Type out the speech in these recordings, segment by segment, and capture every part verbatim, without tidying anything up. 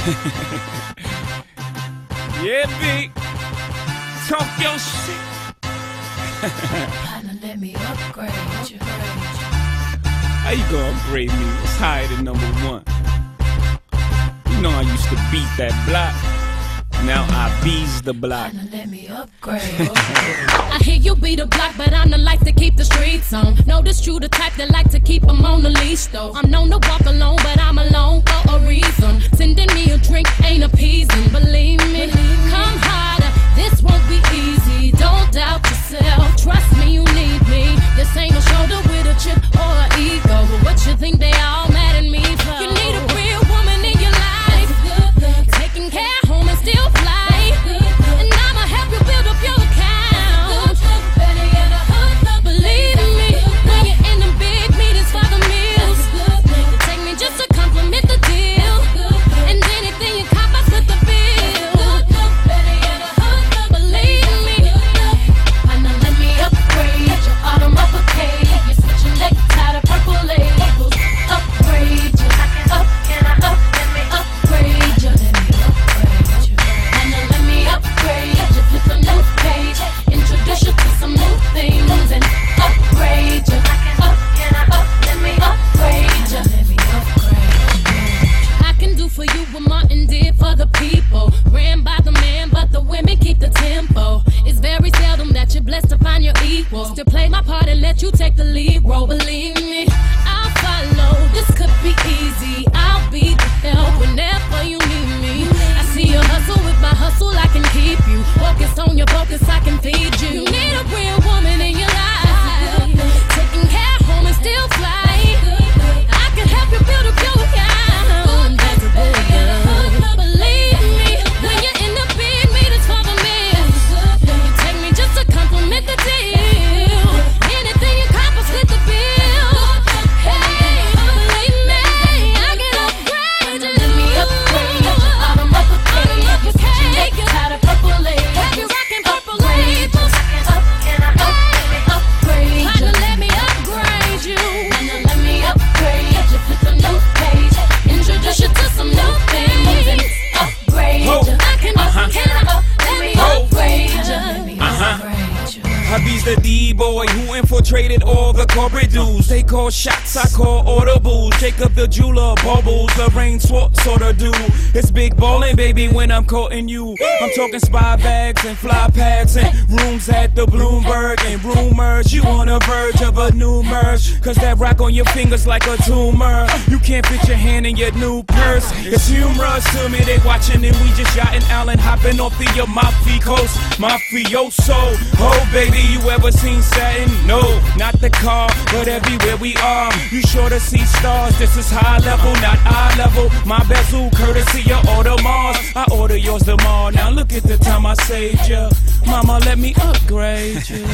Yeah, B. Talk your shit. Partner, let me upgrade you. How you gonna upgrade me? It's higher than number one. You know I used to beat that block. Now I bees the block. Partner, let me upgrade. I hear you be the block, but I'm the life to keep the streets on. Notice you the type that like to keep them on the leash though. I'm known to walk alone, but I'm alone for a reason. Sending me a drink ain't appeasing, believe me. Come harder, this won't be easy. Don't doubt yourself, trust me, you need me. This ain't a shoulder with a chip or an ego, but what you think they all mad at me for? You need a real woman in your life, taking care home and still fly. And I'ma help you build up your account. Believe me, when you're in them big meetings for the meals, you take me just to compliment the deal. And anything you cop, I split the bill. Believe me, partner, let me upgrade your autumn uppercase. You're switching necktie to purple labels. Upgrade you, up, can I up, let me upgrade you. Let me upgrade you. Partner, let me upgrade you. Flip a new page, introduce you to some new things and upgrade you. Up, can I up, let me upgrade you. Let me upgrade you. I can do for you what Martin did for the people. Ran by the man, but the women keep the tempo. It's very seldom that you're blessed to find your equal. Still play my part and let you take the lead role. Believe me, I'll follow. This could be easy. I'll be the help whenever you need me. I see you hustle with my hustle. I can keep you focused on your focus. I can feed you. You need a real woman in your life, taking care home and still fly. I can help you build up your account. That's a billion. Believe me, when you're in the big meetings for the meals, you take me just to compliment the deal. Anything you cop, I split the bill. Hey, believe me, I can upgrade you. Let me upgrade you. Autumn uppercase. You're switching necktie to purple labels. Have you rocking purple labels? Up, can I up, let me upgrade you. Partner, let me upgrade you. Partner, let me upgrade you. Flip a new page, introduce you to some new things and upgrade Ho. you. I can Uh-huh. up, can I up, let me Ho. upgrade you. Let me Uh-huh. upgrade you. Hubby's the D-boy who infiltrated all the corporate dudes. They call shots, I call audibles. Jacob the jeweler, bubbles, the rain sort sorta do. It's big ballin', baby, when I'm courting you. I'm talking spy bags and fly pads and rooms at the Bloomberg and rumors. You on the verge of a new merge, cause that rock on your fingers like a tumor. You can't fit your hand in your new purse. It's humorous to me, they watching and we just yachting Allen, hopping off the Amalfi Coast. Mafioso, oh baby, you ever seen satin? No, not the car, but everywhere we are. You sure to see stars, this is high level, not eye level. My bezel, courtesy of Audemars. I order yours tomorrow, now look at the time I saved ya. Mama, let me upgrade you.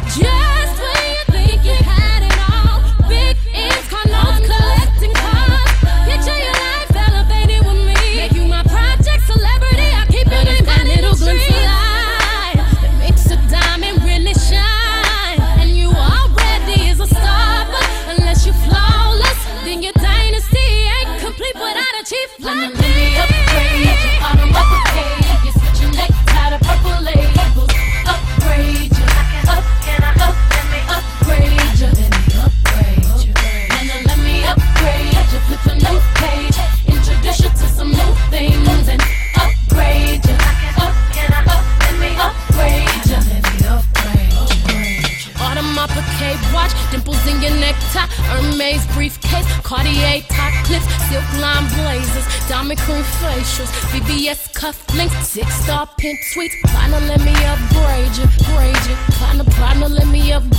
Just when you think you had it all, big ends, car notes, collecting cars. Picture your life elevated with me. Make you my project celebrity. I keep your name down in the street light that makes a diamond really shine. And you already is a star, but unless you flawless, then your dynasty ain't complete without a chief like me. Let me upgrade you, autumn uppercase. You're switching necktie to purple labels. Upgrade you, up, can I up, let me upgrade you. Let me upgrade you. Partner, let me upgrade you. Flip a new page, introduce you to some new things and upgrade you. Up, can I up, let me upgrade you. Let me upgrade you. Autumn uppercase watch, dimples in your necktie, Hermes briefcase, Cartier top clips, silk line blazers, diamond cream facials, V V S cufflinks, six star pimp suites. Partner, let me upgrade you, grade you. Partner, partner, let me upgrade